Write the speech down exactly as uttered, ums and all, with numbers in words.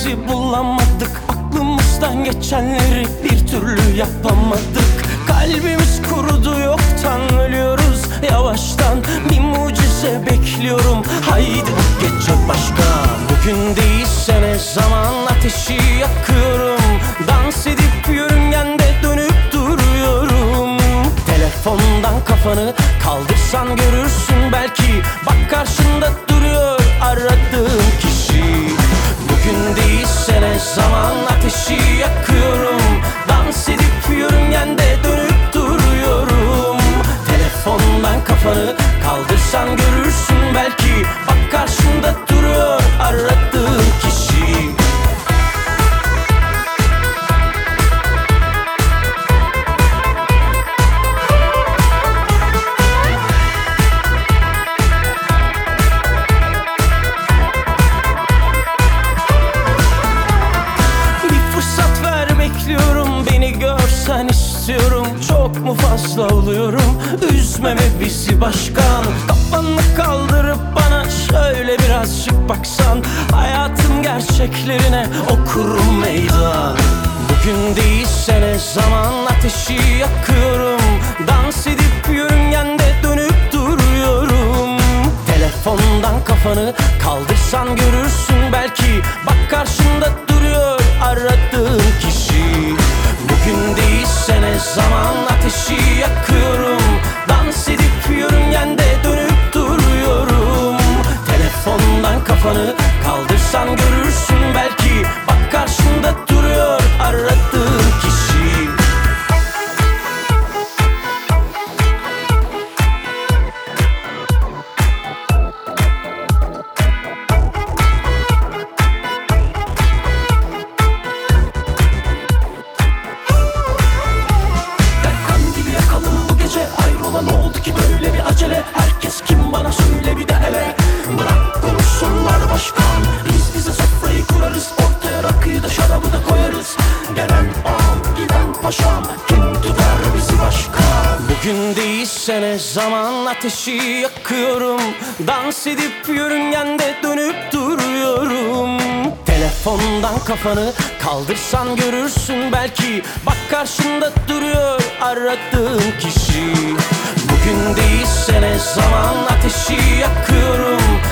birbirimizi bulamadık. Aklımızdan geçenleri bir türlü yapamadık. Kalbimiz kurudu, yoktan ölüyoruz yavaştan. Bir mucize bekliyorum, haydi bu gece başka. Bugün değilse ne zaman ateşi yakıyorum. Dans edip yörüngende dönüp duruyorum. Telefondan kafanı kaldırsan görürsün belki. Bak karşında duruyor aradığın kişi. Bugün değilse ne zaman ateşi yakıyorum. Dans edip yörüngende dönüp duruyorum. Telefondan kafanı kaldırsan görürsün belki. Bak karşında duruyor aradığın kişi. Sen istiyorum, çok mu fazla oluyorum? Üzmeme bizi başkan. Kafanı kaldırıp bana şöyle birazcık baksan. Hayatın gerçeklerine okurum meydan. Bugün değilse ne zaman ateşi yakıyorum. Dans edip yörüngende dönüp duruyorum. Telefondan kafanı kaldırsan görürsün belki. Bak karşında duruyor aradığın kişi. Bugün değilse ne zaman ateşi yakıyorum. Dans edip yörüngende dönüp duruyorum. Telefondan kafanı kaldırsan görürsün belki. Bak karşında duruyor aradığın kişi. Ne oldu ki böyle bir acele? Herkes kim bana söyle bir de hele. Bırak konuşsunlar başkan. Biz bize sofrayı kurarız. Ortaya rakıyı da şarabı da koyarız. Gelen ağam giden paşam. Kim tutar bizi başkan? Bugün değilse ne zaman ateşi yakıyorum. Dans edip yörüngende dönüp duruyorum. Telefondan kafanı kaldırsan görürsün belki. Bak karşında duruyor aradığın kişi. Bugün değilse ne zaman ateşi yakıyorum.